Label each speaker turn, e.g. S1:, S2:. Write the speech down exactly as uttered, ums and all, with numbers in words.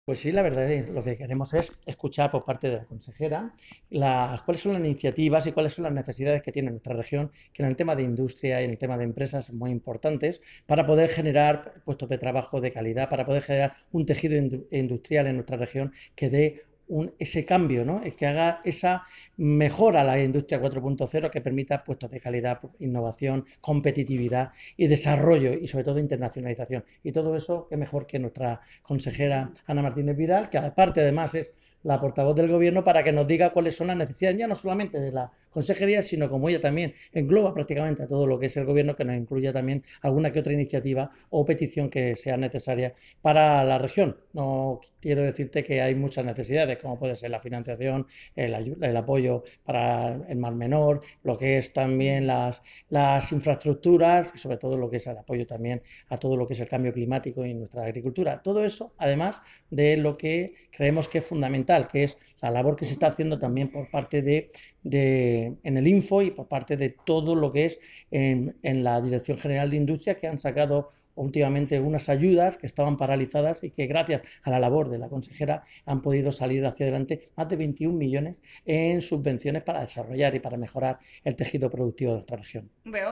S1: Pues sí, la verdad es lo que queremos es escuchar por parte de la consejera las, cuáles son las iniciativas y cuáles son las necesidades que tiene nuestra región, que en el tema de industria y en el tema de empresas son muy importantes para poder generar puestos de trabajo de calidad, para poder generar un tejido industrial en nuestra región que dé un, ese cambio, ¿no? Es que haga esa mejora a la industria cuatro punto cero que permita puestos de calidad, innovación, competitividad y desarrollo y sobre todo internacionalización. Y todo eso, qué mejor que nuestra consejera Ana Martínez Vidal, que aparte además es la portavoz del gobierno, para que nos diga cuáles son las necesidades, ya no solamente de la consejería, sino como ella también engloba prácticamente a todo lo que es el gobierno, que nos incluya también alguna que otra iniciativa o petición que sea necesaria para la región. No quiero decirte que hay muchas necesidades, como puede ser la financiación, el, el apoyo para el Mar Menor, lo que es también las, las infraestructuras y sobre todo lo que es el apoyo también a todo lo que es el cambio climático y nuestra agricultura. Todo eso, además de lo que creemos que es fundamental, que es la labor que se está haciendo también por parte de, de en el Info y por parte de todo lo que es en, en la Dirección General de Industria, que han sacado últimamente unas ayudas que estaban paralizadas y que gracias a la labor de la consejera han podido salir hacia adelante más de veintiún millones en subvenciones para desarrollar y para mejorar el tejido productivo de nuestra región.
S2: Veo